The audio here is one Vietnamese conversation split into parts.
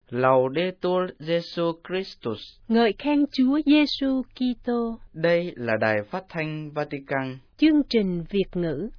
Laudetur Jesus Christus. Ngợi khen Chúa Giêsu Kitô. Đây là đài phát thanh Vatican. Chương trình Việt ngữ.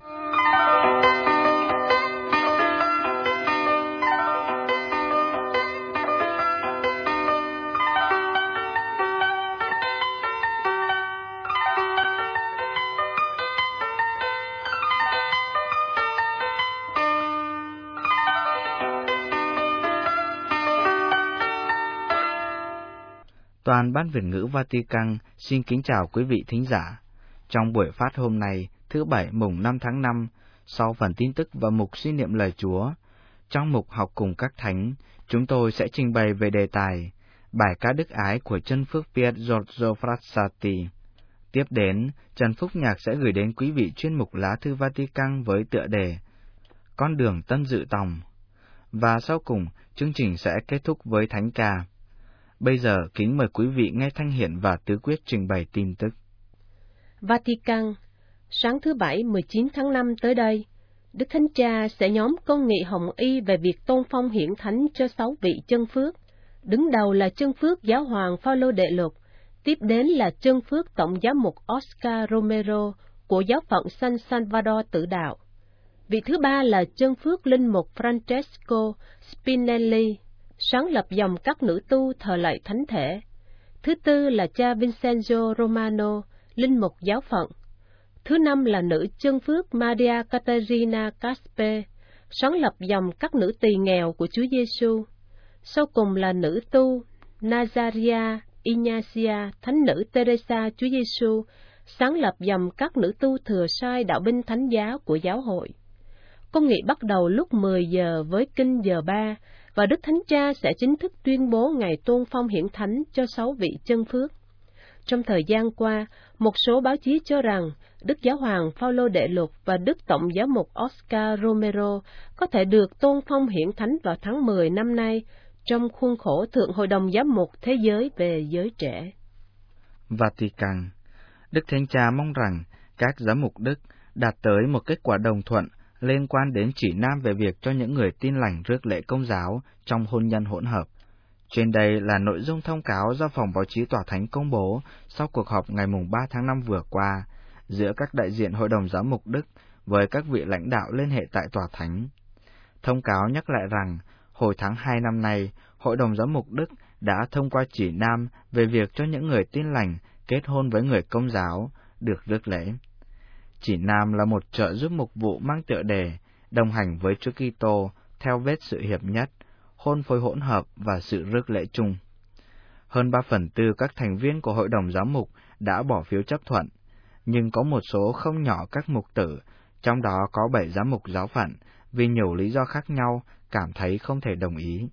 Toàn ban Việt ngữ Vatican xin kính chào quý vị thính giả. Trong buổi phát hôm nay, thứ Bảy mùng 5 tháng 5, sau phần tin tức và mục suy niệm lời Chúa, trong mục học cùng các thánh, chúng tôi sẽ trình bày về đề tài bài ca đức ái của chân phước Pier Giorgio Frassati. Tiếp đến, Trần Phúc Nhạc sẽ gửi đến quý vị chuyên mục lá thư Vatican với tựa đề Con đường Tân Dự Tòng. Và sau cùng, chương trình sẽ kết thúc với thánh ca. Bây giờ, kính mời quý vị nghe Thanh Hiển và Tứ Quyết trình bày tin tức. Vatican, sáng thứ Bảy 19 tháng 5 tới đây, Đức Thánh Cha sẽ nhóm công nghị hồng y về việc tôn phong hiển thánh cho 6 vị chân phước. Đứng đầu là chân phước Giáo hoàng Phaolô Đệ Lục, tiếp đến là chân phước Tổng giám mục Oscar Romero của giáo phận San Salvador Tử Đạo. Vị thứ ba là chân phước linh mục Francesco Spinelli, sáng lập dòng các nữ tu thờ lạy thánh thể. Thứ tư là cha Vincenzo Romano, linh mục giáo phận. Thứ năm là nữ chân phước Maria Caterina Caspe, sáng lập dòng các nữ tỳ nghèo của Chúa Giêsu. Sau cùng là nữ tu Nazaria Ignacia, thánh nữ Teresa Chúa Giêsu, sáng lập dòng các nữ tu thừa sai đạo binh thánh giá của giáo hội. Công nghị bắt đầu lúc 10 giờ với kinh giờ 3, và Đức Thánh Cha sẽ chính thức tuyên bố ngày tôn phong hiển thánh cho 6 vị chân phước. Trong thời gian qua, một số báo chí cho rằng Đức Giáo hoàng Phaolô Đệ Lục và Đức Tổng giám mục Oscar Romero có thể được tôn phong hiển thánh vào tháng 10 năm nay trong khuôn khổ Thượng Hội đồng Giám mục Thế giới về giới trẻ. Vatican, Đức Thánh Cha mong rằng các giám mục Đức đạt tới một kết quả đồng thuận liên quan đến chỉ nam về việc cho những người tin lành rước lễ công giáo trong hôn nhân hỗn hợp. Trên đây là nội dung thông cáo do Phòng Báo chí Tòa Thánh công bố sau cuộc họp ngày 3 tháng 5 vừa qua giữa các đại diện Hội đồng Giám mục Đức với các vị lãnh đạo liên hệ tại Tòa Thánh. Thông cáo nhắc lại rằng, hồi tháng 2 năm nay, Hội đồng Giám mục Đức đã thông qua chỉ nam về việc cho những người tin lành kết hôn với người công giáo được rước lễ. Chỉ nam là một trợ giúp mục vụ mang tựa đề đồng hành với Chúa Kitô theo vết sự hiệp nhất, hôn phối hỗn hợp và sự rước lễ chung. Hơn 3/4 các thành viên của Hội đồng Giám mục đã bỏ phiếu chấp thuận, nhưng có một số không nhỏ các mục tử, trong đó có 7 giám mục giáo phận, vì nhiều lý do khác nhau cảm thấy không thể đồng ý.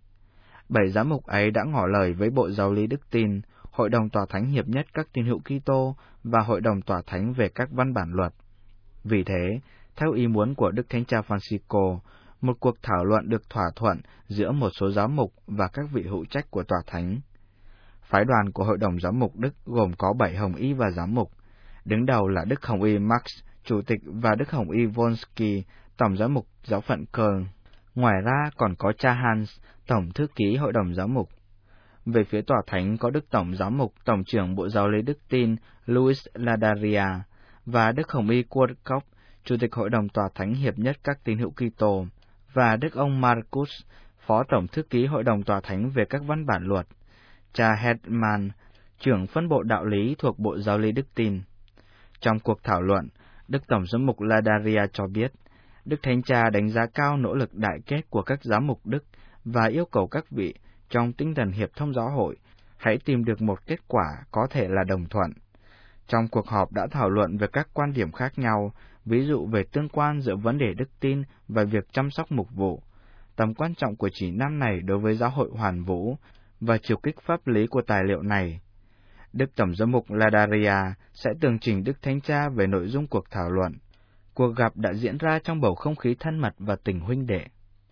7 giám mục ấy đã ngỏ lời với Bộ Giáo lý Đức tin, Hội đồng Tòa Thánh hiệp nhất các tín hữu Kitô và Hội đồng Tòa Thánh về các văn bản luật. Vì thế, theo ý muốn của Đức Thánh Cha Francisco, một cuộc thảo luận được thỏa thuận giữa một số giám mục và các vị hữu trách của Tòa Thánh. Phái đoàn của Hội đồng Giám mục Đức gồm có 7 hồng y và giám mục. Đứng đầu là Đức Hồng y Max, Chủ tịch, và Đức Hồng y Volsky, Tổng giám mục giáo phận Köln. Ngoài ra còn có cha Hans, Tổng thư ký Hội đồng Giám mục. Về phía Tòa Thánh có Đức Tổng giám mục, Tổng trưởng Bộ Giáo lý Đức tin Luis Ladaria, và Đức Hồng y Kurt Koch, Chủ tịch Hội đồng Tòa Thánh hiệp nhất các tín hữu Kitô, và Đức ông Marcus, Phó Tổng thư ký Hội đồng Tòa Thánh về các văn bản luật, cha Hetman, trưởng phân bộ đạo lý thuộc Bộ Giáo lý Đức tin. Trong cuộc thảo luận, Đức Tổng giám mục Ladaria cho biết, Đức Thánh Cha đánh giá cao nỗ lực đại kết của các giám mục Đức và yêu cầu các vị, trong tinh thần hiệp thông giáo hội, hãy tìm được một kết quả có thể là đồng thuận. Trong cuộc họp đã thảo luận về các quan điểm khác nhau, ví dụ về tương quan giữa vấn đề đức tin và việc chăm sóc mục vụ, tầm quan trọng của chỉ nam này đối với giáo hội hoàn vũ, và chiều kích pháp lý của tài liệu này. Đức Tổng giám mục Ladaria sẽ tường trình Đức Thánh Cha về nội dung cuộc thảo luận. Cuộc gặp đã diễn ra trong bầu không khí thân mật và tình huynh đệ.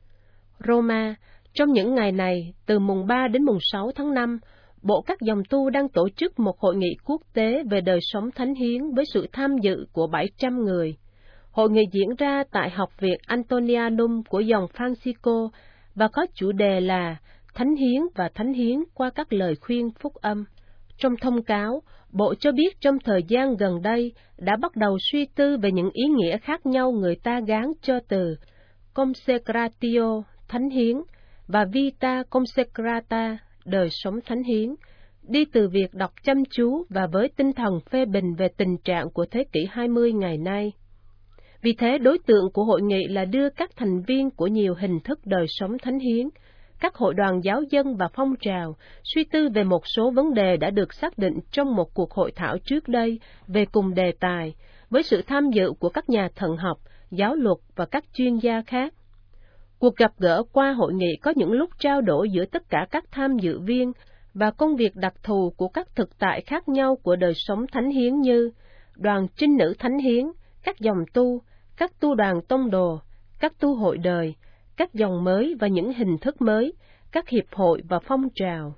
Roma, trong những ngày này, từ mùng 3 đến mùng 6 tháng 5, Bộ các dòng tu đang tổ chức một hội nghị quốc tế về đời sống thánh hiến với sự tham dự của 700 người. Hội nghị diễn ra tại Học viện Antonianum của dòng Francisco và có chủ đề là thánh hiến và thánh hiến qua các lời khuyên phúc âm. Trong thông cáo, Bộ cho biết trong thời gian gần đây đã bắt đầu suy tư về những ý nghĩa khác nhau người ta gán cho từ consecratio, thánh hiến, và vita consecrata, đời sống thánh hiến, đi từ việc đọc chăm chú và với tinh thần phê bình về tình trạng của thế kỷ 20 ngày nay. Vì thế, đối tượng của hội nghị là đưa các thành viên của nhiều hình thức đời sống thánh hiến, các hội đoàn giáo dân và phong trào suy tư về một số vấn đề đã được xác định trong một cuộc hội thảo trước đây về cùng đề tài, với sự tham dự của các nhà thần học, giáo luật và các chuyên gia khác. Cuộc gặp gỡ qua hội nghị có những lúc trao đổi giữa tất cả các tham dự viên và công việc đặc thù của các thực tại khác nhau của đời sống thánh hiến như đoàn trinh nữ thánh hiến, các dòng tu, các tu đoàn tông đồ, các tu hội đời, các dòng mới và những hình thức mới, các hiệp hội và phong trào.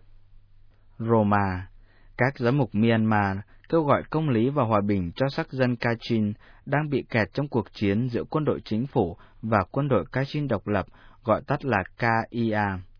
Roma, các giám mục Myanmar kêu gọi công lý và hòa bình cho sắc dân Kachin đang bị kẹt trong cuộc chiến giữa quân đội chính phủ và quân đội Kachin độc lập, gọi tắt là KIA.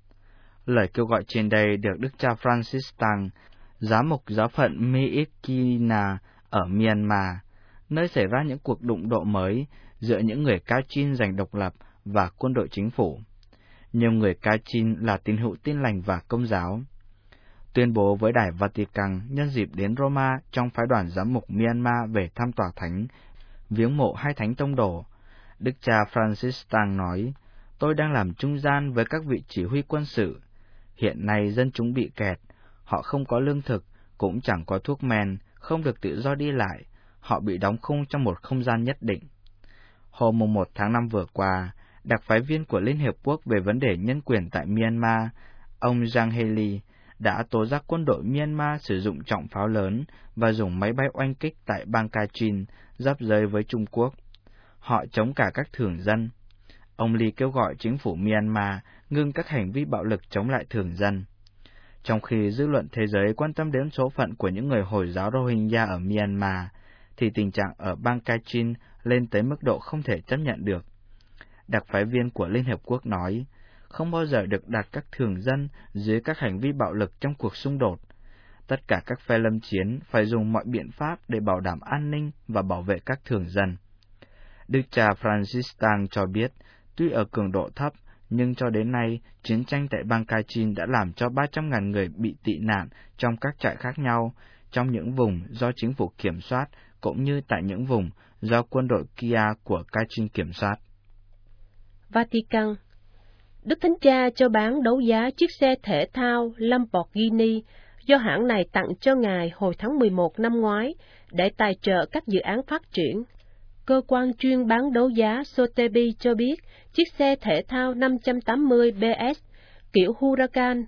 Lời kêu gọi trên đây được Đức cha Francis Tang, giám mục giáo phận Myitkyina ở Myanmar, nơi xảy ra những cuộc đụng độ mới giữa những người Kachin giành độc lập và quân đội chính phủ. Nhiều người Kachin là tín hữu Tin lành và Công giáo. Tuyên bố với Đài Vatican nhân dịp đến Roma trong phái đoàn giám mục Myanmar về thăm tòa thánh, viếng mộ hai thánh tông đồ, Đức cha Francis Tang nói: "Tôi đang làm trung gian với các vị chỉ huy quân sự. Hiện nay dân chúng bị kẹt, họ không có lương thực, cũng chẳng có thuốc men, không được tự do đi lại, họ bị đóng khung trong một không gian nhất định." Hôm 1 tháng 5 vừa qua, đặc phái viên của Liên Hiệp Quốc về vấn đề nhân quyền tại Myanmar, ông Zhang Heli, đã tố giác quân đội Myanmar sử dụng trọng pháo lớn và dùng máy bay oanh kích tại bang Kachin, giáp giới với Trung Quốc. Họ chống cả các thường dân. Ông Lee kêu gọi chính phủ Myanmar ngưng các hành vi bạo lực chống lại thường dân. Trong khi dư luận thế giới quan tâm đến số phận của những người Hồi giáo Rohingya ở Myanmar, thì tình trạng ở bang Kachin lên tới mức độ không thể chấp nhận được. Đặc phái viên của Liên Hiệp Quốc nói: "Không bao giờ được đặt các thường dân dưới các hành vi bạo lực trong cuộc xung đột. Tất cả các phe lâm chiến phải dùng mọi biện pháp để bảo đảm an ninh và bảo vệ các thường dân." Đức cha Francis Tang cho biết, tuy ở cường độ thấp, nhưng cho đến nay, chiến tranh tại bang Kachin đã làm cho 300.000 người bị tị nạn trong các trại khác nhau, trong những vùng do chính phủ kiểm soát, cũng như tại những vùng do quân đội Kia của Kachin kiểm soát. Vatican. Đức Thánh Cha cho bán đấu giá chiếc xe thể thao Lamborghini do hãng này tặng cho Ngài hồi tháng 11 năm ngoái để tài trợ các dự án phát triển. Cơ quan chuyên bán đấu giá Sotheby cho biết chiếc xe thể thao 580 BS kiểu Huracan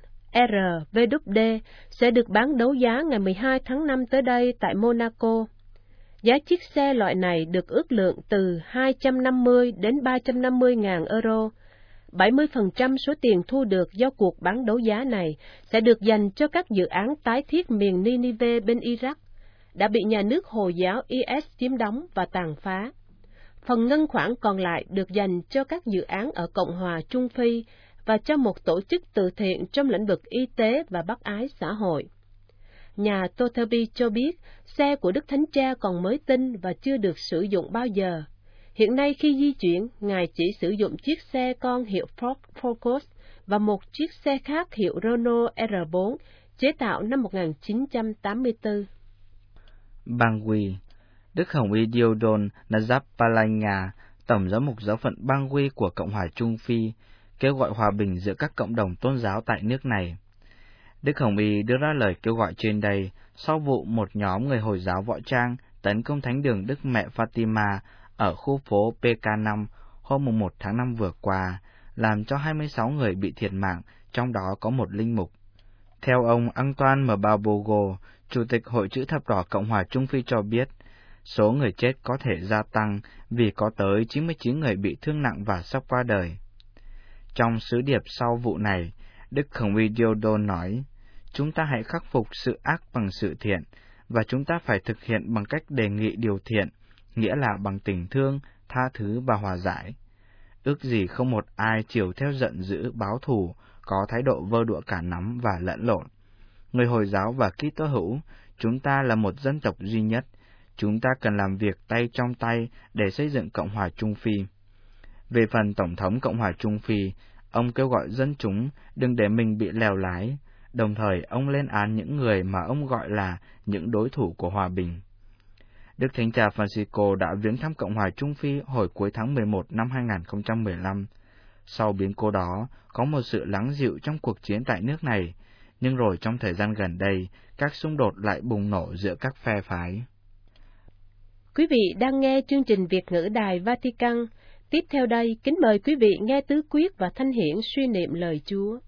RVWD sẽ được bán đấu giá ngày 12 tháng 5 tới đây tại Monaco. Giá chiếc xe loại này được ước lượng từ 250 đến 350 ngàn euro. 70% số tiền thu được do cuộc bán đấu giá này sẽ được dành cho các dự án tái thiết miền Ninive bên Iraq, đã bị nhà nước Hồi giáo IS chiếm đóng và tàn phá. Phần ngân khoản còn lại được dành cho các dự án ở Cộng hòa Trung Phi và cho một tổ chức từ thiện trong lĩnh vực y tế và bác ái xã hội. Nhà Sotheby cho biết xe của Đức Thánh Cha còn mới tinh và chưa được sử dụng bao giờ. Hiện nay khi di chuyển, Ngài chỉ sử dụng chiếc xe con hiệu Ford Focus và một chiếc xe khác hiệu Renault R4, chế tạo năm 1984. Bangui. Đức Hồng Y Diodon Najapalanya, Tổng giám mục giáo phận Bangui của Cộng hòa Trung Phi, kêu gọi hòa bình giữa các cộng đồng tôn giáo tại nước này. Đức Hồng Y đưa ra lời kêu gọi trên đây sau vụ một nhóm người Hồi giáo võ trang tấn công thánh đường Đức Mẹ Fatima ở khu phố PK5 hôm 1 tháng 5 vừa qua, làm cho 26 người bị thiệt mạng, trong đó có một linh mục. Theo ông Antoine Mbabogo, Chủ tịch Hội Chữ Thập Đỏ Cộng hòa Trung Phi cho biết, số người chết có thể gia tăng vì có tới 99 người bị thương nặng và sắp qua đời. Trong sứ điệp sau vụ này, Đức Hồng Y Diodon nói: "Chúng ta hãy khắc phục sự ác bằng sự thiện, và chúng ta phải thực hiện bằng cách đề nghị điều thiện, nghĩa là bằng tình thương, tha thứ và hòa giải. Ước gì không một ai chiều theo giận dữ báo thù, có thái độ vơ đũa cả nắm và lẫn lộn. Người Hồi giáo và Kitô hữu, chúng ta là một dân tộc duy nhất. Chúng ta cần làm việc tay trong tay để xây dựng Cộng hòa Trung Phi. Về phần Tổng thống Cộng hòa Trung Phi, ông kêu gọi dân chúng đừng để mình bị lèo lái, đồng thời ông lên án những người mà ông gọi là những đối thủ của hòa bình. Đức Thánh Cha Francisco đã viếng thăm Cộng hòa Trung Phi hồi cuối tháng 11 năm 2015. Sau biến cố đó, có một sự lắng dịu trong cuộc chiến tại nước này, nhưng rồi trong thời gian gần đây, các xung đột lại bùng nổ giữa các phe phái. Quý vị đang nghe chương trình Việt ngữ Đài Vatican. Tiếp theo đây, kính mời quý vị nghe Tứ Quyết và Thanh Hiển suy niệm lời Chúa.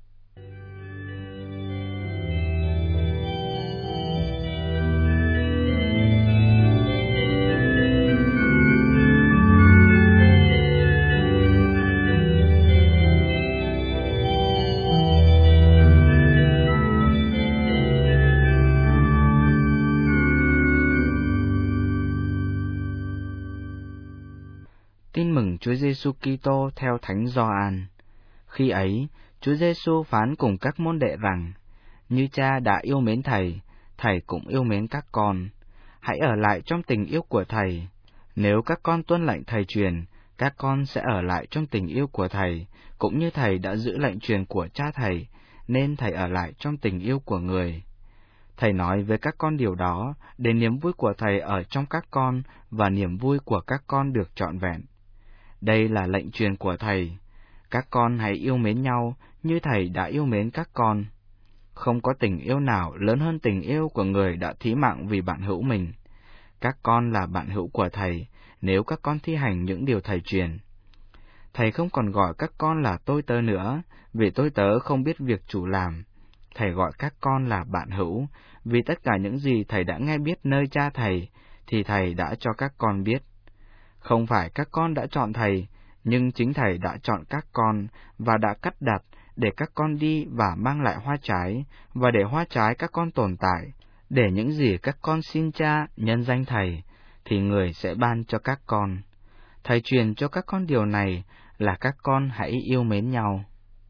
Tin mừng Chúa Giêsu Kitô theo Thánh Gioan. Khi ấy, Chúa Giêsu phán cùng các môn đệ rằng: Như Cha đã yêu mến Thầy, Thầy cũng yêu mến các con. Hãy ở lại trong tình yêu của Thầy. Nếu các con tuân lệnh Thầy truyền, các con sẽ ở lại trong tình yêu của Thầy, cũng như Thầy đã giữ lệnh truyền của Cha Thầy, nên Thầy ở lại trong tình yêu của người. Thầy nói với các con điều đó, để niềm vui của Thầy ở trong các con và niềm vui của các con được trọn vẹn. Đây là lệnh truyền của Thầy. Các con hãy yêu mến nhau như Thầy đã yêu mến các con. Không có tình yêu nào lớn hơn tình yêu của người đã thí mạng vì bạn hữu mình. Các con là bạn hữu của Thầy, nếu các con thi hành những điều Thầy truyền. Thầy không còn gọi các con là tôi tớ nữa, vì tôi tớ không biết việc chủ làm. Thầy gọi các con là bạn hữu, vì tất cả những gì Thầy đã nghe biết nơi Cha Thầy, thì Thầy đã cho các con biết. Không phải các con đã chọn Thầy, nhưng chính Thầy đã chọn các con và đã cắt đặt để các con đi và mang lại hoa trái, và để hoa trái các con tồn tại, để những gì các con xin Cha nhân danh Thầy, thì Người sẽ ban cho các con. Thầy truyền cho các con điều này là các con hãy yêu mến nhau.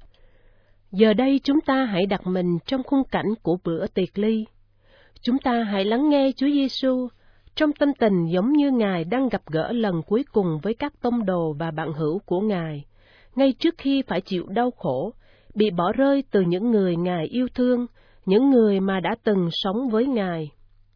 Giờ đây chúng ta hãy đặt mình trong khung cảnh của bữa tiệc ly. Chúng ta hãy lắng nghe Chúa Giêsu trong tâm tình giống như Ngài đang gặp gỡ lần cuối cùng với các tông đồ và bạn hữu của Ngài, ngay trước khi phải chịu đau khổ, bị bỏ rơi từ những người Ngài yêu thương, những người mà đã từng sống với Ngài.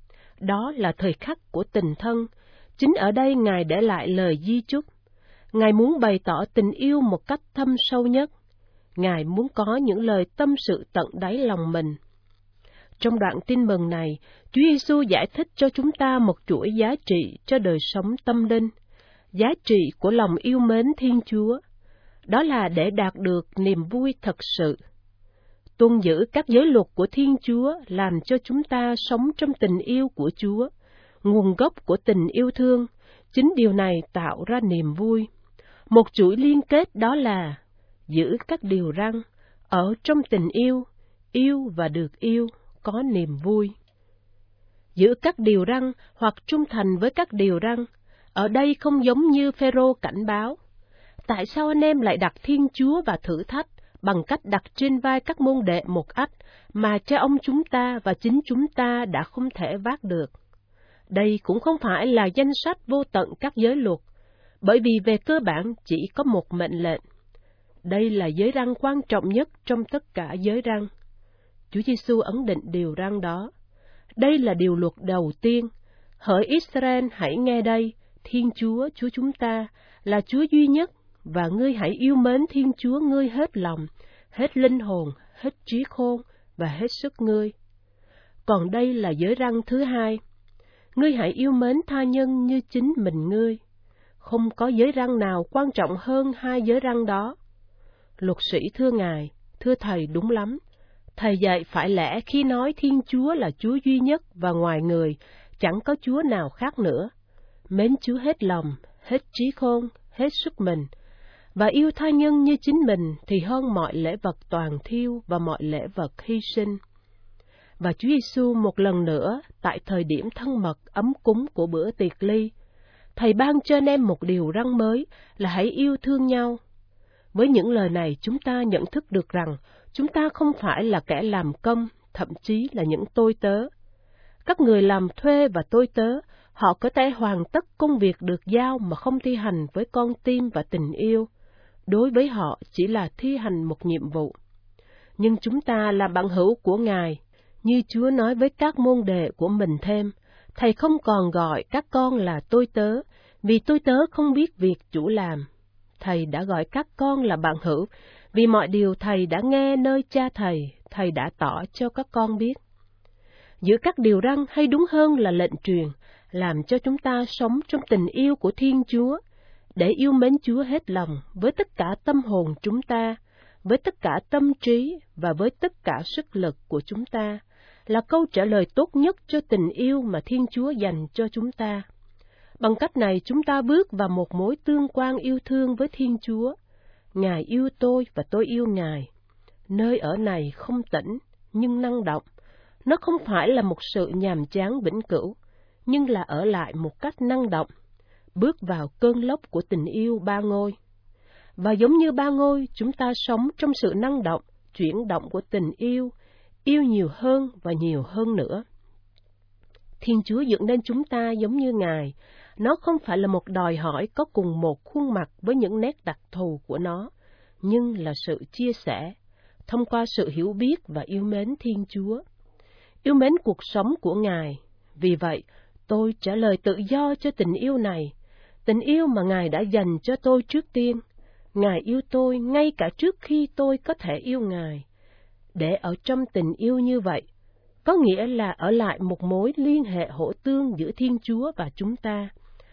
Đó là thời khắc của tình thân. Chính ở đây Ngài để lại lời di chúc. Ngài muốn bày tỏ tình yêu một cách thâm sâu nhất. Ngài muốn có những lời tâm sự tận đáy lòng mình. Trong đoạn tin mừng này, Chúa Giêsu giải thích cho chúng ta một chuỗi giá trị cho đời sống tâm linh, giá trị của lòng yêu mến Thiên Chúa. Đó là để đạt được niềm vui thật sự. Tuân giữ các giới luật của Thiên Chúa làm cho chúng ta sống trong tình yêu của Chúa, nguồn gốc của tình yêu thương. Chính điều này tạo ra niềm vui. Một chuỗi liên kết đó là giữ các điều răn, ở trong tình yêu, yêu và được yêu, có niềm vui. Giữ các điều răn hoặc trung thành với các điều răn, ở đây không giống như Phêrô cảnh báo. Tại sao anh em lại đặt Thiên Chúa vào thử thách bằng cách đặt trên vai các môn đệ một ách mà cha ông chúng ta và chính chúng ta đã không thể vác được? Đây cũng không phải là danh sách vô tận các giới luật, bởi vì về cơ bản chỉ có một mệnh lệnh. Đây là giới răn quan trọng nhất trong tất cả giới răn. Chúa Giêsu ấn định điều răn đó. Đây là điều luật đầu tiên. Hỡi Israel, hãy nghe đây, Thiên Chúa, Chúa chúng ta, là Chúa duy nhất, và ngươi hãy yêu mến Thiên Chúa ngươi hết lòng, hết linh hồn, hết trí khôn và hết sức ngươi. Còn đây là giới răn thứ hai. Ngươi hãy yêu mến tha nhân như chính mình ngươi. Không có giới răn nào quan trọng hơn hai giới răn đó. Luật sĩ thưa Ngài, thưa Thầy đúng lắm. Thầy dạy phải lẽ khi nói Thiên Chúa là Chúa duy nhất và ngoài người, chẳng có Chúa nào khác nữa. Mến Chúa hết lòng, hết trí khôn, hết sức mình, và yêu tha nhân như chính mình thì hơn mọi lễ vật toàn thiêu và mọi lễ vật hy sinh. Và Chúa Giêsu một lần nữa, tại thời điểm thân mật ấm cúng của bữa tiệc ly, Thầy ban cho anh em một điều răn mới là hãy yêu thương nhau. Với những lời này, chúng ta nhận thức được rằng chúng ta không phải là kẻ làm công, thậm chí là những tôi tớ. Các người làm thuê và tôi tớ, họ có thể hoàn tất công việc được giao mà không thi hành với con tim và tình yêu. Đối với họ chỉ là thi hành một nhiệm vụ. Nhưng chúng ta là bạn hữu của Ngài, như Chúa nói với các môn đệ của mình thêm, Thầy không còn gọi các con là tôi tớ, vì tôi tớ không biết việc chủ làm. Thầy đã gọi các con là bạn hữu, vì mọi điều Thầy đã nghe nơi Cha Thầy, Thầy đã tỏ cho các con biết. Giữa các điều răn, hay đúng hơn là lệnh truyền, làm cho chúng ta sống trong tình yêu của Thiên Chúa, để yêu mến Chúa hết lòng với tất cả tâm hồn chúng ta, với tất cả tâm trí và với tất cả sức lực của chúng ta, là câu trả lời tốt nhất cho tình yêu mà Thiên Chúa dành cho chúng ta. Bằng cách này chúng ta bước vào một mối tương quan yêu thương với Thiên Chúa. Ngài yêu tôi và tôi yêu Ngài. Nơi ở này không tĩnh, nhưng năng động. Nó không phải là một sự nhàm chán vĩnh cửu, nhưng là ở lại một cách năng động, bước vào cơn lốc của tình yêu ba ngôi. Và giống như ba ngôi, chúng ta sống trong sự năng động, chuyển động của tình yêu, yêu nhiều hơn và nhiều hơn nữa. Thiên Chúa dựng nên chúng ta giống như Ngài. Nó không phải là một đòi hỏi có cùng một khuôn mặt với những nét đặc thù của nó, nhưng là sự chia sẻ, thông qua sự hiểu biết và yêu mến Thiên Chúa. Yêu mến cuộc sống của Ngài. Vì vậy, tôi trả lời tự do cho tình yêu này, tình yêu mà Ngài đã dành cho tôi trước tiên. Ngài yêu tôi ngay cả trước khi tôi có thể yêu Ngài. Để ở trong tình yêu như vậy, có nghĩa là ở lại một mối liên hệ hỗ tương giữa Thiên Chúa và chúng ta.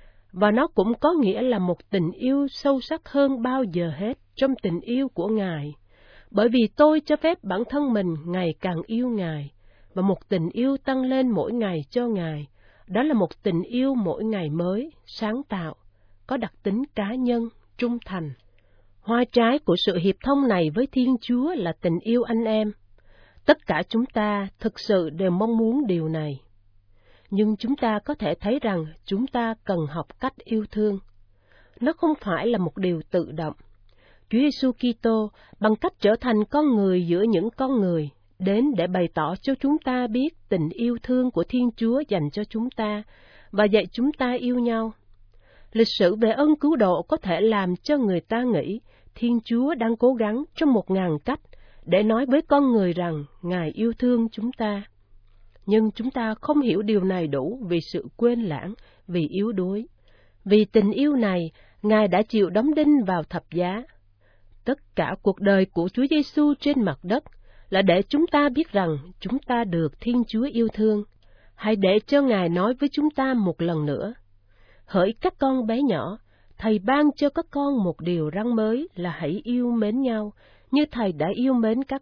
Và nó cũng có nghĩa là một tình yêu sâu sắc hơn bao giờ hết trong tình yêu của Ngài. Bởi vì tôi cho phép bản thân mình ngày càng yêu Ngài, và một tình yêu tăng lên mỗi ngày cho Ngài. Đó là một tình yêu mỗi ngày mới, sáng tạo, có đặc tính cá nhân, trung thành. Hoa trái của sự hiệp thông này với Thiên Chúa là tình yêu anh em. Tất cả chúng ta thực sự đều mong muốn điều này. Nhưng chúng ta có thể thấy rằng chúng ta cần học cách yêu thương. Nó không phải là một điều tự động. Chúa Giêsu Kitô bằng cách trở thành con người giữa những con người, đến để bày tỏ cho chúng ta biết tình yêu thương của Thiên Chúa dành cho chúng ta, và dạy chúng ta yêu nhau. Lịch sử về ơn cứu độ có thể làm cho người ta nghĩ Thiên Chúa đang cố gắng trong 1000 cách để nói với con người rằng Ngài yêu thương chúng ta. Nhưng chúng ta không hiểu điều này đủ vì sự quên lãng, vì yếu đuối. Vì tình yêu này, Ngài đã chịu đóng đinh vào thập giá. Tất cả cuộc đời của Chúa Giêsu trên mặt đất là để chúng ta biết rằng chúng ta được Thiên Chúa yêu thương. Hãy để cho Ngài nói với chúng ta một lần nữa. Hỡi các con bé nhỏ, Thầy ban cho các con một điều răn mới là hãy yêu mến nhau, như Thầy đã yêu mến các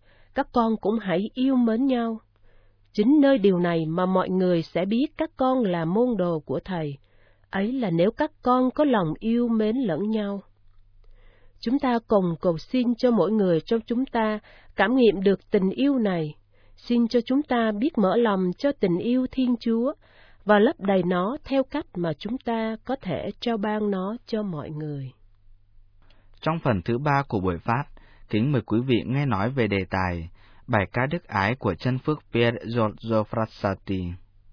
con cũng hãy yêu mến nhau. Chính nơi điều này mà mọi người sẽ biết các con là môn đồ của Thầy, ấy là nếu các con có lòng yêu mến lẫn nhau. Chúng ta cùng cầu xin cho mỗi người trong chúng ta cảm nghiệm được tình yêu này. Xin cho chúng ta biết mở lòng cho tình yêu Thiên Chúa và lấp đầy nó theo cách mà chúng ta có thể trao ban nó cho mọi người. Trong phần thứ 3 của buổi phát, kính mời quý vị nghe nói về đề tài bài ca đức ái của chân phước Pier Giorgio Frassati.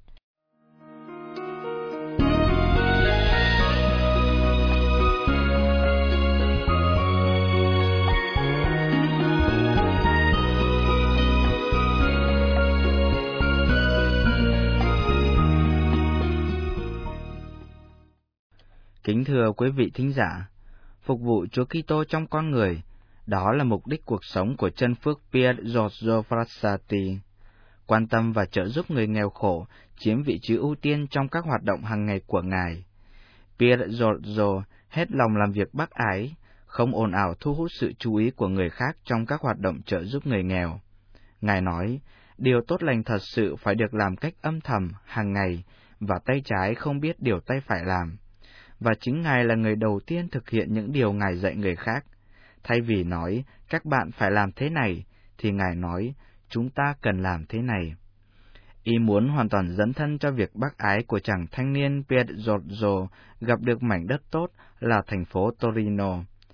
Kính thưa quý vị thính giả, phục vụ Chúa Kitô trong con người, đó là mục đích cuộc sống của chân phước Pier Giorgio Frassati. Quan tâm và trợ giúp người nghèo khổ chiếm vị trí ưu tiên trong các hoạt động hàng ngày của Ngài. Pier Giorgio hết lòng làm việc bác ái, không ồn ào thu hút sự chú ý của người khác trong các hoạt động trợ giúp người nghèo. Ngài nói, điều tốt lành thật sự phải được làm cách âm thầm, hàng ngày, và tay trái không biết điều tay phải làm. Và chính Ngài là người đầu tiên thực hiện những điều Ngài dạy người khác. Thay vì nói, các bạn phải làm thế này, thì Ngài nói, chúng ta cần làm thế này. Ý muốn hoàn toàn dấn thân cho việc bác ái của chàng thanh niên Pier Giorgio gặp được mảnh đất tốt là thành phố Torino.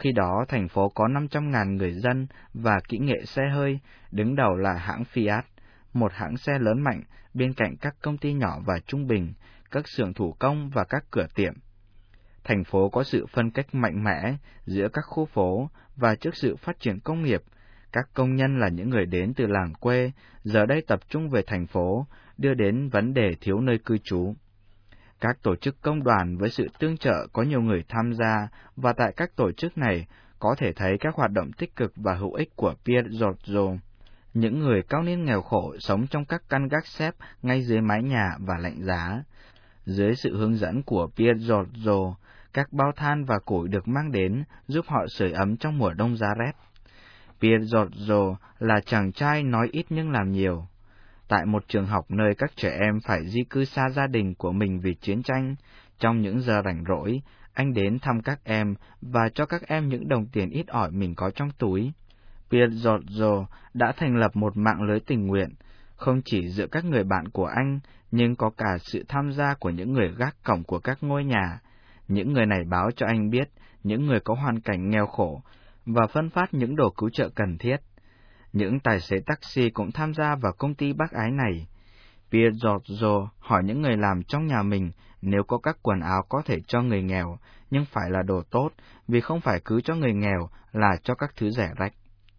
Khi đó, thành phố có 500.000 người dân và kỹ nghệ xe hơi, đứng đầu là hãng Fiat, một hãng xe lớn mạnh, bên cạnh các công ty nhỏ và trung bình, các xưởng thủ công và các cửa tiệm. Thành phố có sự phân cách mạnh mẽ giữa các khu phố, và trước sự phát triển công nghiệp, các công nhân là những người đến từ làng quê, giờ đây tập trung về thành phố, đưa đến vấn đề thiếu nơi cư trú. Các tổ chức công đoàn với sự tương trợ có nhiều người tham gia, và tại các tổ chức này có thể thấy các hoạt động tích cực và hữu ích của Pierre Giorgio. Những người cao niên nghèo khổ sống trong các căn gác xếp ngay dưới mái nhà và lạnh giá. Dưới sự hướng dẫn của Pierre Giorgio, các bao than và củi được mang đến giúp họ sưởi ấm trong mùa đông giá rét. Pierre Giorgio là chàng trai nói ít nhưng làm nhiều. Tại một trường học nơi các trẻ em phải di cư xa gia đình của mình vì chiến tranh, trong những giờ rảnh rỗi, anh đến thăm các em và cho các em những đồng tiền ít ỏi mình có trong túi. Pierre Giorgio đã thành lập một mạng lưới tình nguyện, không chỉ giữa các người bạn của anh, nhưng có cả sự tham gia của những người gác cổng của các ngôi nhà. Những người này báo cho anh biết những người có hoàn cảnh nghèo khổ và phân phát những đồ cứu trợ cần thiết. Những tài xế taxi cũng tham gia vào công ty bác ái này. Pierre Giorgio hỏi những người làm trong nhà mình nếu có các quần áo có thể cho người nghèo, nhưng phải là đồ tốt, vì không phải cứ cho người nghèo là cho các thứ rẻ rách.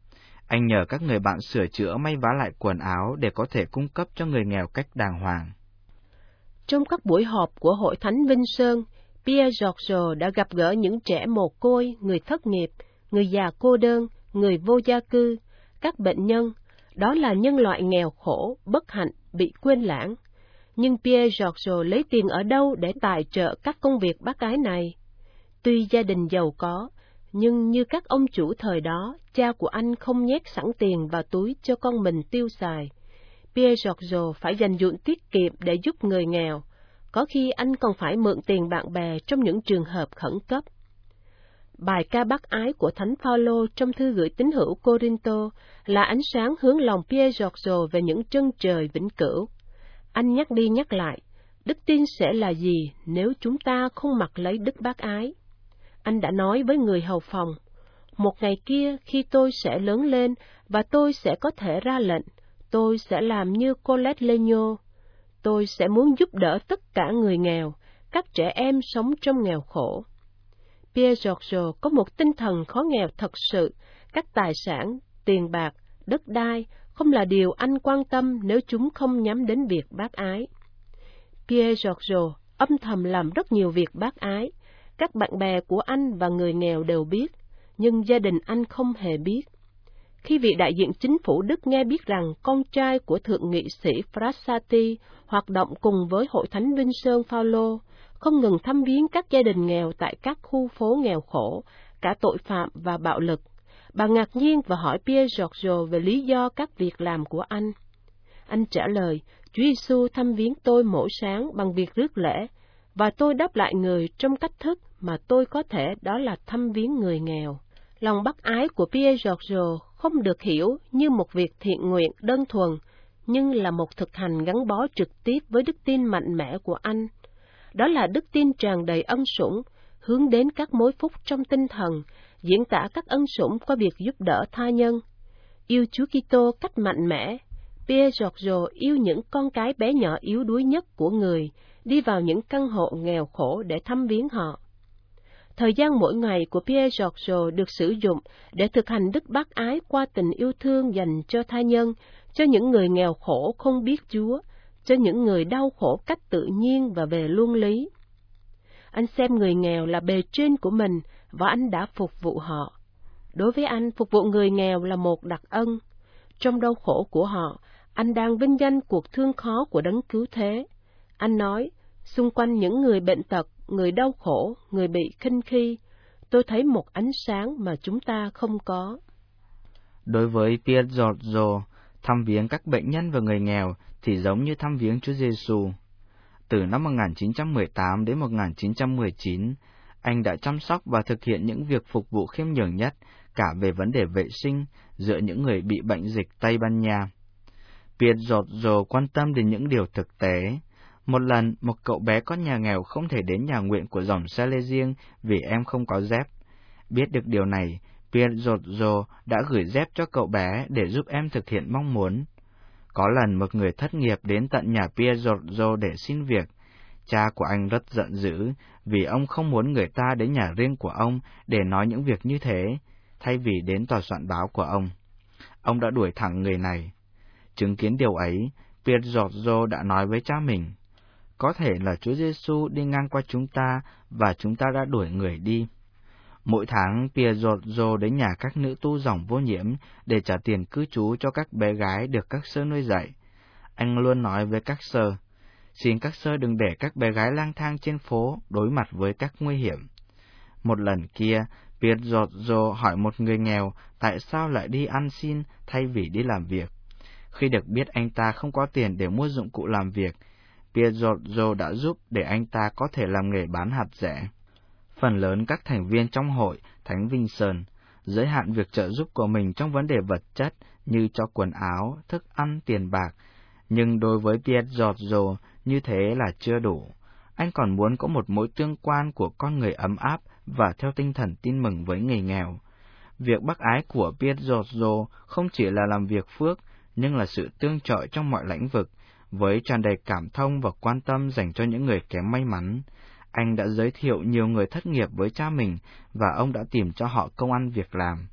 Anh nhờ các người bạn sửa chữa may vá lại quần áo để có thể cung cấp cho người nghèo cách đàng hoàng. Trong các buổi họp của Hội Thánh Vinh Sơn, Pierre Giorgio đã gặp gỡ những trẻ mồ côi, người thất nghiệp, người già cô đơn, người vô gia cư, các bệnh nhân, đó là nhân loại nghèo khổ, bất hạnh, bị quên lãng. Nhưng Pierre Giorgio lấy tiền ở đâu để tài trợ các công việc bác ái này? Tuy gia đình giàu có, nhưng như các ông chủ thời đó, cha của anh không nhét sẵn tiền vào túi cho con mình tiêu xài. Pierre Giorgio phải dành dụm tiết kiệm để giúp người nghèo, có khi anh còn phải mượn tiền bạn bè trong những trường hợp khẩn cấp. Bài ca bác ái của Thánh Phaolô trong thư gửi tín hữu Cô-rinh-tô là ánh sáng hướng lòng Pierre Giorgio về những chân trời vĩnh cửu. Anh nhắc đi nhắc lại, đức tin sẽ là gì nếu chúng ta không mặc lấy đức bác ái? Anh đã nói với người hầu phòng, một ngày kia khi tôi sẽ lớn lên và tôi sẽ có thể ra lệnh, tôi sẽ làm như Colette Legno. Tôi sẽ muốn giúp đỡ tất cả người nghèo, các trẻ em sống trong nghèo khổ. Pierre Giorgio có một tinh thần khó nghèo thật sự, các tài sản, tiền bạc, đất đai không là điều anh quan tâm nếu chúng không nhắm đến việc bác ái. Pierre Giorgio âm thầm làm rất nhiều việc bác ái, các bạn bè của anh và người nghèo đều biết, nhưng gia đình anh không hề biết. Khi vị đại diện chính phủ Đức nghe biết rằng con trai của thượng nghị sĩ Frassati hoạt động cùng với Hội Thánh Vinh Sơn Phaolô, không ngừng thăm viếng các gia đình nghèo tại các khu phố nghèo khổ, cả tội phạm và bạo lực, bà ngạc nhiên và hỏi Pierre Giorgio về lý do các việc làm của anh. Anh trả lời, Chúa Giêsu thăm viếng tôi mỗi sáng bằng việc rước lễ, và tôi đáp lại người trong cách thức mà tôi có thể, đó là thăm viếng người nghèo. Lòng bác ái của Pierre Giorgio không được hiểu như một việc thiện nguyện đơn thuần, nhưng là một thực hành gắn bó trực tiếp với đức tin mạnh mẽ của anh. Đó là đức tin tràn đầy ân sủng, hướng đến các mối phúc trong tinh thần, diễn tả các ân sủng qua việc giúp đỡ tha nhân. Yêu Chúa Kitô cách mạnh mẽ, Pierre Giorgio yêu những con cái bé nhỏ yếu đuối nhất của người, đi vào những căn hộ nghèo khổ để thăm viếng họ. Thời gian mỗi ngày của Pierre Giorgio được sử dụng để thực hành đức bác ái qua tình yêu thương dành cho tha nhân, cho những người nghèo khổ không biết Chúa, cho những người đau khổ cách tự nhiên và về luân lý. Anh xem người nghèo là bề trên của mình và anh đã phục vụ họ. Đối với anh, phục vụ người nghèo là một đặc ân. Trong đau khổ của họ, anh đang vinh danh cuộc thương khó của Đấng Cứu Thế. Anh nói, xung quanh những người bệnh tật, người đau khổ, người bị khinh khi, tôi thấy một ánh sáng mà chúng ta không có. Đối với Pierre Giorgio, thăm viếng các bệnh nhân và người nghèo thì giống như thăm viếng Chúa Giêsu. Từ năm 1918 đến 1919, anh đã chăm sóc và thực hiện những việc phục vụ khiêm nhường nhất, cả về vấn đề vệ sinh, giữa những người bị bệnh dịch Tây Ban Nha. Pierre Giorgio quan tâm đến những điều thực tế. Một lần, một cậu bé con nhà nghèo không thể đến nhà nguyện của dòng Salesian vì em không có dép. Biết được điều này, Pierre Giorgio đã gửi dép cho cậu bé để giúp em thực hiện mong muốn. Có lần một người thất nghiệp đến tận nhà Pierre Giorgio để xin việc. Cha của anh rất giận dữ vì ông không muốn người ta đến nhà riêng của ông để nói những việc như thế, thay vì đến tòa soạn báo của ông. Ông đã đuổi thẳng người này. Chứng kiến điều ấy, Pierre Giorgio đã nói với cha mình, có thể là Chúa Giêsu đi ngang qua chúng ta và chúng ta đã đuổi người đi. Mỗi tháng, Pierre Giorgio đến nhà các nữ tu dòng vô nhiễm để trả tiền cư trú cho các bé gái được các sơ nuôi dạy. Anh luôn nói với các sơ, xin các sơ đừng để các bé gái lang thang trên phố đối mặt với các nguy hiểm. Một lần kia, Pierre Giorgio hỏi một người nghèo tại sao lại đi ăn xin thay vì đi làm việc. Khi được biết anh ta không có tiền để mua dụng cụ làm việc, Pierre Giorgio đã giúp để anh ta có thể làm nghề bán hạt rẻ. Phần lớn các thành viên trong hội Thánh Vincent giới hạn việc trợ giúp của mình trong vấn đề vật chất như cho quần áo, thức ăn, tiền bạc, nhưng đối với Pierre Giorgio như thế là chưa đủ. Anh còn muốn có một mối tương quan của con người ấm áp và theo tinh thần tin mừng với người nghèo. Việc bác ái của Pierre Giorgio không chỉ là làm việc phước, nhưng là sự tương trợ trong mọi lĩnh vực, với tràn đầy cảm thông và quan tâm dành cho những người kém may mắn. Anh đã giới thiệu nhiều người thất nghiệp với cha mình và ông đã tìm cho họ công ăn việc làm.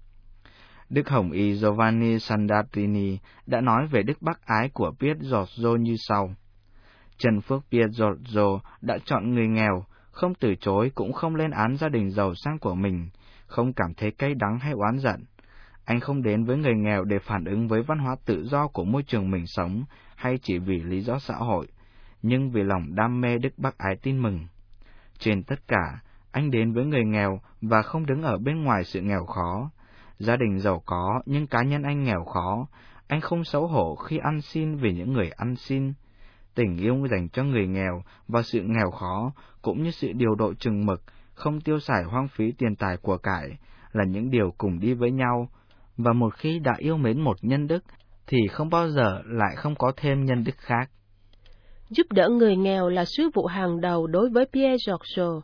Đức Hồng Y Giovanni Sandartini đã nói về đức bác ái của Pierre Giorgio như sau. Trần phước Pierre Giorgio đã chọn người nghèo, không từ chối cũng không lên án gia đình giàu sang của mình, không cảm thấy cay đắng hay oán giận. Anh không đến với người nghèo để phản ứng với văn hóa tự do của môi trường mình sống, hay chỉ vì lý do xã hội, nhưng vì lòng đam mê đức bác ái tin mừng. Trên tất cả, anh đến với người nghèo và không đứng ở bên ngoài sự nghèo khó. Gia đình giàu có nhưng cá nhân anh nghèo khó, anh không xấu hổ khi ăn xin vì những người ăn xin. Tình yêu dành cho người nghèo và sự nghèo khó, cũng như sự điều độ chừng mực, không tiêu xài hoang phí tiền tài của cải, là những điều cùng đi với nhau, và một khi đã yêu mến một nhân đức, thì không bao giờ lại không có thêm nhân đức khác. Giúp đỡ người nghèo là sứ vụ hàng đầu đối với Pierre Giorgio.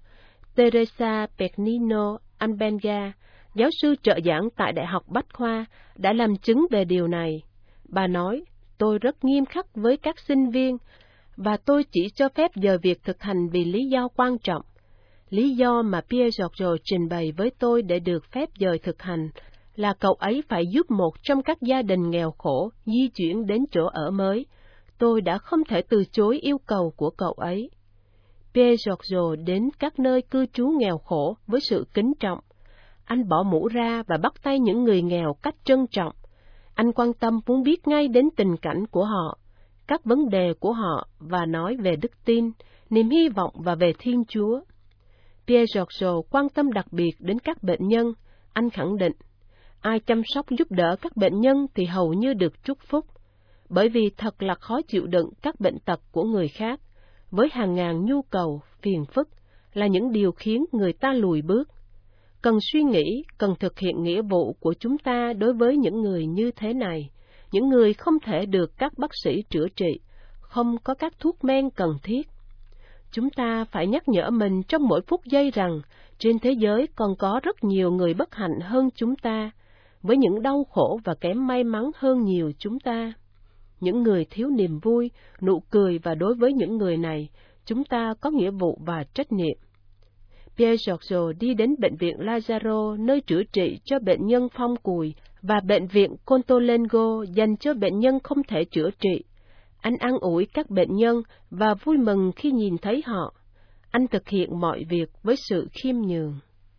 Teresa Pernino Albenga, giáo sư trợ giảng tại Đại học Bách Khoa, đã làm chứng về điều này. Bà nói, tôi rất nghiêm khắc với các sinh viên, và tôi chỉ cho phép giờ việc thực hành vì lý do quan trọng. Lý do mà Pierre Giorgio trình bày với tôi để được phép dời thực hành là cậu ấy phải giúp một trong các gia đình nghèo khổ di chuyển đến chỗ ở mới. Tôi đã không thể từ chối yêu cầu của cậu ấy. Pierre Giorgio đến các nơi cư trú nghèo khổ với sự kính trọng. Anh bỏ mũ ra và bắt tay những người nghèo cách trân trọng. Anh quan tâm muốn biết ngay đến tình cảnh của họ, các vấn đề của họ và nói về đức tin, niềm hy vọng và về Thiên Chúa. Pierre Giorgio quan tâm đặc biệt đến các bệnh nhân. Anh khẳng định, ai chăm sóc giúp đỡ các bệnh nhân thì hầu như được chúc phúc, bởi vì thật là khó chịu đựng các bệnh tật của người khác, với hàng ngàn nhu cầu, phiền phức, là những điều khiến người ta lùi bước. Cần suy nghĩ, cần thực hiện nghĩa vụ của chúng ta đối với những người như thế này, những người không thể được các bác sĩ chữa trị, không có các thuốc men cần thiết. Chúng ta phải nhắc nhở mình trong mỗi phút giây rằng, trên thế giới còn có rất nhiều người bất hạnh hơn chúng ta, với những đau khổ và kém may mắn hơn nhiều chúng ta. Những người thiếu niềm vui, nụ cười, và đối với những người này, chúng ta có nghĩa vụ và trách nhiệm. Pierre Giorgio đi đến bệnh viện Lazaro, nơi chữa trị cho bệnh nhân phong cùi, và bệnh viện Contolengo dành cho bệnh nhân không thể chữa trị. Anh an ủi các bệnh nhân và vui mừng khi nhìn thấy họ. Anh thực hiện mọi việc với sự khiêm nhường.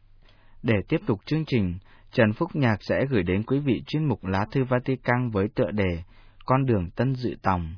Để tiếp tục chương trình, Trần Phúc Nhạc sẽ gửi đến quý vị chuyên mục Lá Thư Vatican với tựa đề Con đường Tân Dự Tòng.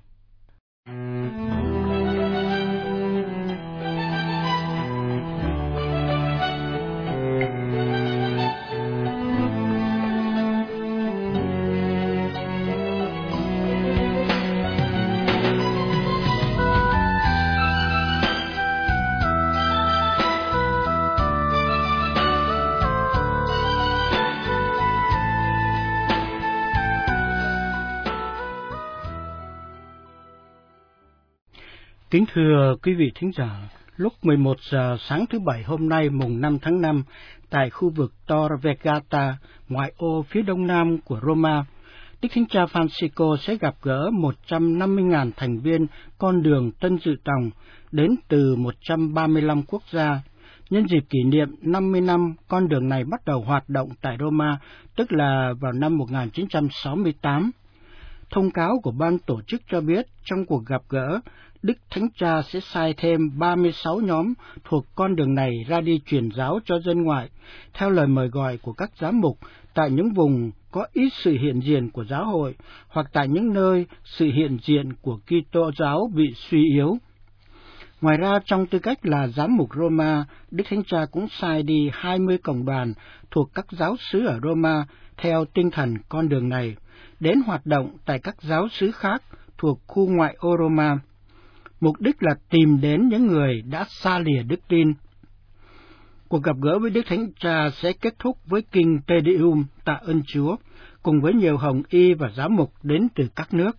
Kính thưa quý vị thính giả, lúc 11 giờ sáng thứ Bảy hôm nay mùng 5 tháng 5 tại khu vực Tor Vergata, ngoại ô phía đông nam của Roma. Đức Thánh Cha Francisco sẽ gặp gỡ 150.000 thành viên con đường Tân Dự Tòng đến từ 135 quốc gia. Nhân dịp kỷ niệm 50 năm con đường này bắt đầu hoạt động tại Roma, tức là vào năm 1968. Thông cáo của ban tổ chức cho biết trong cuộc gặp gỡ, Đức Thánh Cha sẽ sai thêm 36 nhóm thuộc con đường này ra đi truyền giáo cho dân ngoại, theo lời mời gọi của các giám mục tại những vùng có ít sự hiện diện của giáo hội hoặc tại những nơi sự hiện diện của Kitô giáo bị suy yếu. Ngoài ra, trong tư cách là giám mục Roma, Đức Thánh Cha cũng sai đi 20 cộng đoàn thuộc các giáo xứ ở Roma theo tinh thần con đường này, đến hoạt động tại các giáo xứ khác thuộc khu ngoại ô Roma. Mục đích là tìm đến những người đã xa lìa đức tin. Cuộc gặp gỡ với Đức Thánh Cha sẽ kết thúc với kinh Te Deum tạ ơn Chúa, cùng với nhiều hồng y và giám mục đến từ các nước.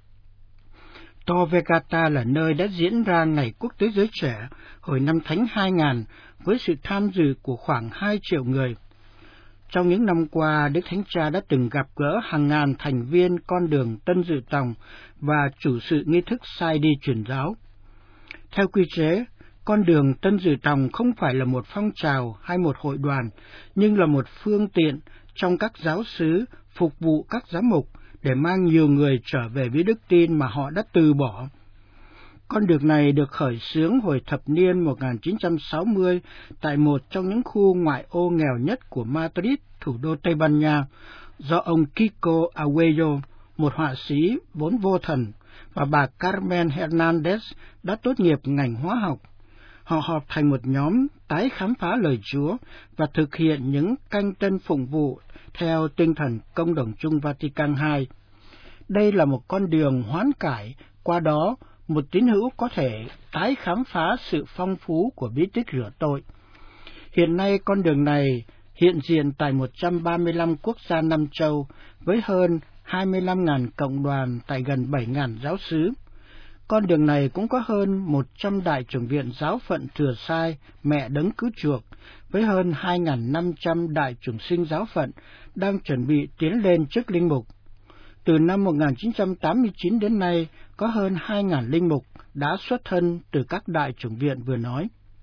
Tor Vergata là nơi đã diễn ra Ngày Quốc tế Giới Trẻ hồi năm Thánh 2000 với sự tham dự của khoảng 2 triệu người. Trong những năm qua, Đức Thánh Cha đã từng gặp gỡ hàng ngàn thành viên con đường Tân Dự Tòng và chủ sự nghi thức sai đi truyền giáo. Theo quy chế, con đường Tân Dự Tòng không phải là một phong trào hay một hội đoàn, nhưng là một phương tiện trong các giáo xứ phục vụ các giám mục để mang nhiều người trở về với đức tin mà họ đã từ bỏ. Con đường này được khởi xướng hồi thập niên 1960 tại một trong những khu ngoại ô nghèo nhất của Madrid, thủ đô Tây Ban Nha, do ông Kiko Aguello, một họa sĩ vốn vô thần, và bà Carmen Hernandez đã tốt nghiệp ngành hóa học. Họ họp thành một nhóm tái khám phá lời Chúa và thực hiện những canh tân phụng vụ theo tinh thần Công đồng chung Vatican II. Đây là một con đường hoán cải, qua đó một tín hữu có thể tái khám phá sự phong phú của bí tích rửa tội. Hiện nay con đường này hiện diện tại 135 quốc gia Nam châu với hơn 25.000 cộng đoàn tại gần 7.000 giáo xứ. Con đường này cũng có hơn 100 đại chủng viện giáo phận Thừa Sai, Mẹ Đấng Cứu Chuộc, với hơn 2.500 đại chủng sinh giáo phận đang chuẩn bị tiến lên chức linh mục. Từ năm 1989 đến nay, có hơn 2.000 linh mục đã xuất thân từ các đại chủng viện vừa nói.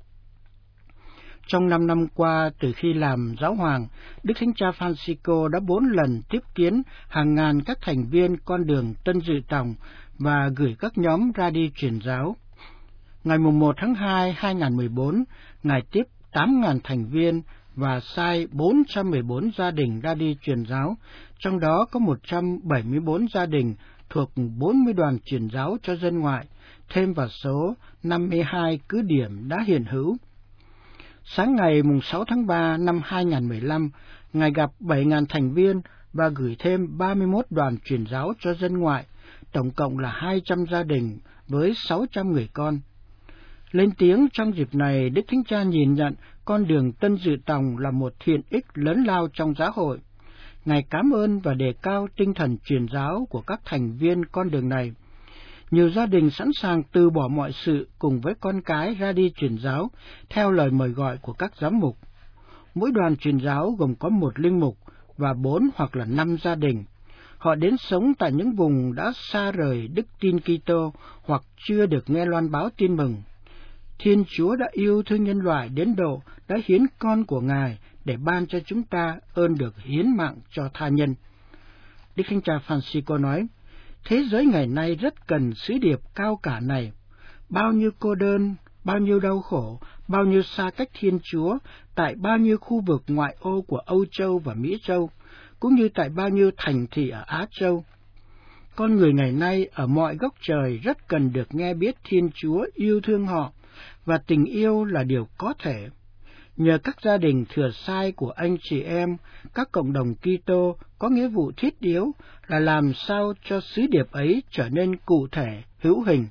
Trong 5 năm qua, từ khi làm giáo hoàng, Đức Thánh Cha Francisco đã 4 lần tiếp kiến hàng ngàn các thành viên con đường Tân Dự Tòng và gửi các nhóm ra đi truyền giáo. Ngày 1 tháng 2, 2014, Ngài tiếp 8.000 thành viên và sai 414 gia đình ra đi truyền giáo, trong đó có 174 gia đình thuộc 40 đoàn truyền giáo cho dân ngoại, thêm vào số 52 cứ điểm đã hiện hữu. Sáng ngày 6 tháng 3 năm 2015, Ngài gặp 7.000 thành viên và gửi thêm 31 đoàn truyền giáo cho dân ngoại, tổng cộng là 200 gia đình với 600 người con. Lên tiếng trong dịp này, Đức Thánh Cha nhìn nhận con đường Tân Dự Tòng là một thiện ích lớn lao trong giáo hội. Ngài cảm ơn và đề cao tinh thần truyền giáo của các thành viên con đường này. Nhiều gia đình sẵn sàng từ bỏ mọi sự cùng với con cái ra đi truyền giáo theo lời mời gọi của các giám mục. Mỗi đoàn truyền giáo gồm có 1 linh mục và 4 hoặc là 5 gia đình. Họ đến sống tại những vùng đã xa rời đức tin Kitô hoặc chưa được nghe loan báo tin mừng. Thiên Chúa đã yêu thương nhân loại đến độ đã hiến con của Ngài để ban cho chúng ta ơn được hiến mạng cho tha nhân. Đức Thánh Cha Francisco nói, thế giới ngày nay rất cần sứ điệp cao cả này. Bao nhiêu cô đơn, bao nhiêu đau khổ, bao nhiêu xa cách Thiên Chúa tại bao nhiêu khu vực ngoại ô của Âu Châu và Mỹ Châu, cũng như tại bao nhiêu thành thị ở Á Châu. Con người ngày nay ở mọi góc trời rất cần được nghe biết Thiên Chúa yêu thương họ, và tình yêu là điều có thể. Nhờ các gia đình thừa sai của anh chị em, các cộng đồng Kitô có nghĩa vụ thiết yếu là làm sao cho sứ điệp ấy trở nên cụ thể, hữu hình.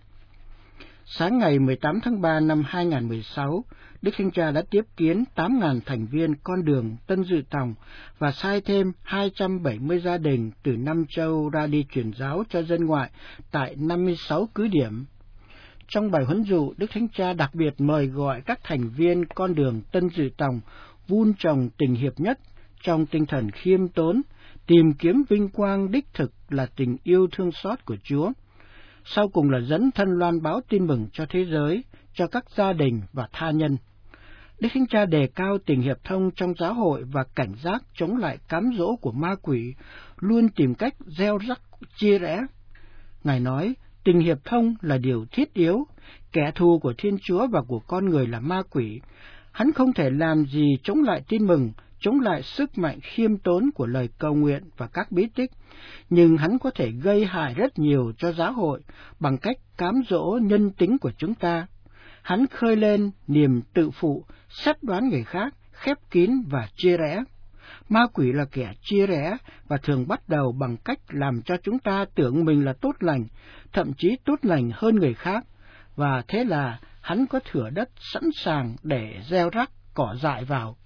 Sáng ngày 18 tháng 3 năm 2016, Đức Thánh Cha đã tiếp kiến 8.000 thành viên con đường Tân Dự Tòng và sai thêm 270 gia đình từ Nam châu ra đi truyền giáo cho dân ngoại tại 56 cứ điểm. Trong bài huấn dụ, Đức Thánh Cha đặc biệt mời gọi các thành viên con đường Tân Dự Tòng vun trồng tình hiệp nhất trong tinh thần khiêm tốn, tìm kiếm vinh quang đích thực là tình yêu thương xót của Chúa. Sau cùng là dấn thân loan báo tin mừng cho thế giới, cho các gia đình và tha nhân. Đức Thánh Cha đề cao tình hiệp thông trong giáo hội và cảnh giác chống lại cám dỗ của ma quỷ, luôn tìm cách gieo rắc chia rẽ. Ngài nói, tình hiệp thông là điều thiết yếu, kẻ thù của Thiên Chúa và của con người là ma quỷ. Hắn không thể làm gì chống lại tin mừng, chống lại sức mạnh khiêm tốn của lời cầu nguyện và các bí tích, nhưng hắn có thể gây hại rất nhiều cho giáo hội bằng cách cám dỗ nhân tính của chúng ta. Hắn khơi lên niềm tự phụ, xét đoán người khác, khép kín và chia rẽ. Ma quỷ là kẻ chia rẽ và thường bắt đầu bằng cách làm cho chúng ta tưởng mình là tốt lành, thậm chí tốt lành hơn người khác, và thế là hắn có thửa đất sẵn sàng để gieo rắc cỏ dại vào.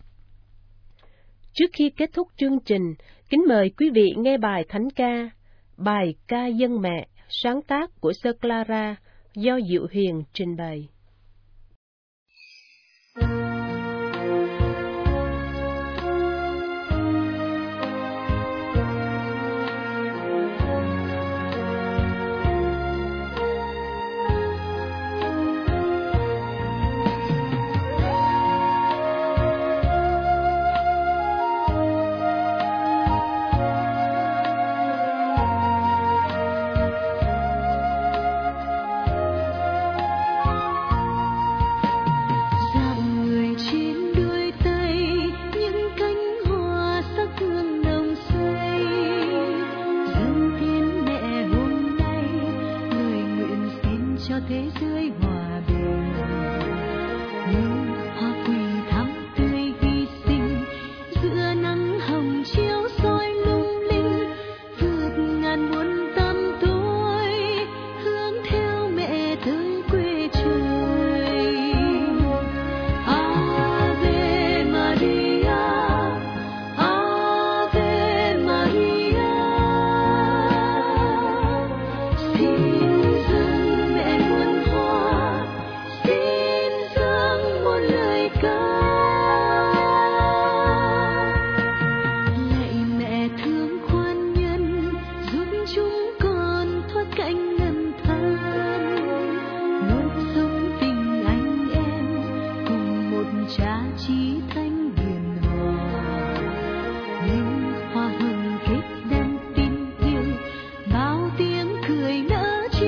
Trước khi kết thúc chương trình, kính mời quý vị nghe bài thánh ca, bài ca dân mẹ, sáng tác của Sơ Clara, do Diệu Huyền trình bày. hoa hồng kết đan tin yêu, bao tiếng cười nở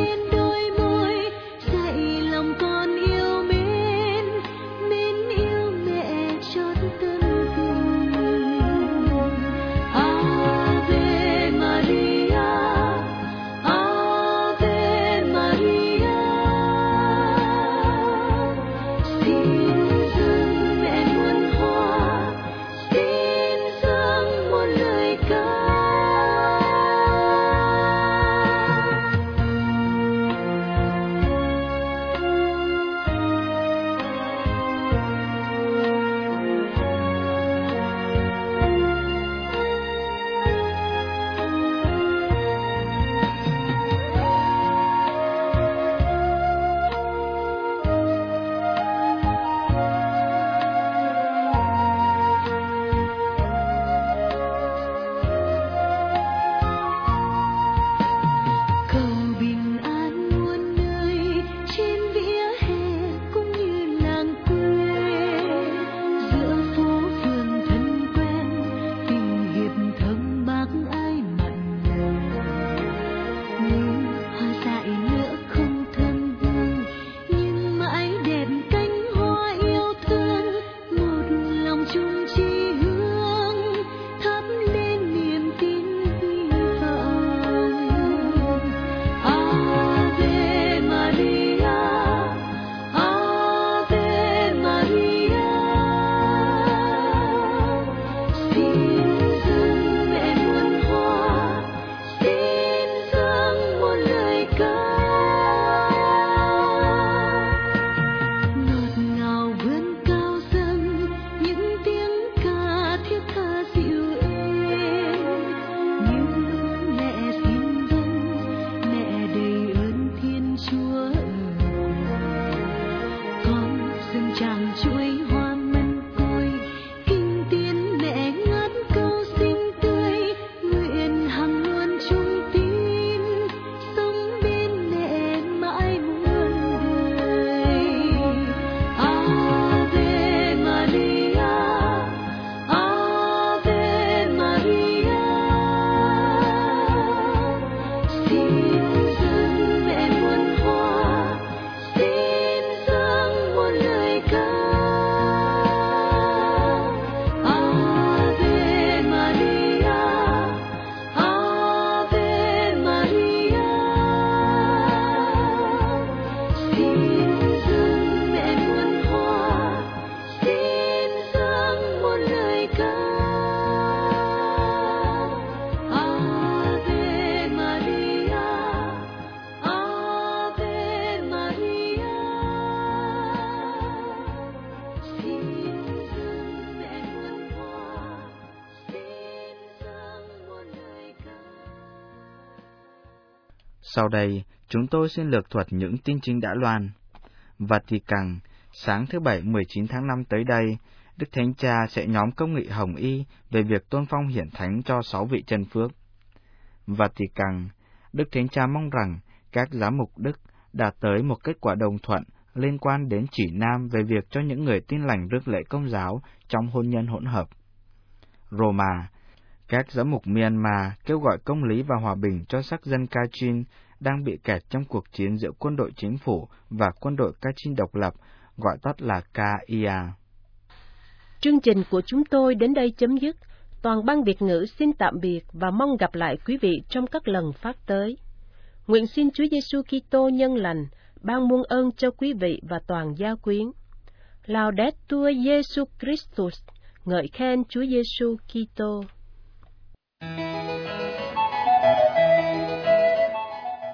Sau đây, chúng tôi xin lược thuật những tin chính đã loan. Vatican, sáng thứ Bảy 19 tháng 5 tới đây, Đức Thánh Cha sẽ nhóm công nghị Hồng Y về việc tôn phong hiển thánh cho 6 vị chân phước. Vatican, Đức Thánh Cha mong rằng các giám mục Đức đạt tới một kết quả đồng thuận liên quan đến chỉ nam về việc cho những người tin lành rước lễ công giáo trong hôn nhân hỗn hợp. Roma, các giám mục Myanmar kêu gọi công lý và hòa bình cho sắc dân Kachin đang bị kẹt trong cuộc chiến giữa quân đội chính phủ và quân đội Kachin độc lập, gọi tắt là KIA. Chương trình của chúng tôi đến đây chấm dứt. Toàn ban Việt ngữ xin tạm biệt và mong gặp lại quý vị trong các lần phát tới. Nguyện xin Chúa Giêsu Kitô nhân lành ban muôn ơn cho quý vị và toàn gia quyến. Laudetur Jesus Christus, ngợi khen Chúa Giêsu Kitô.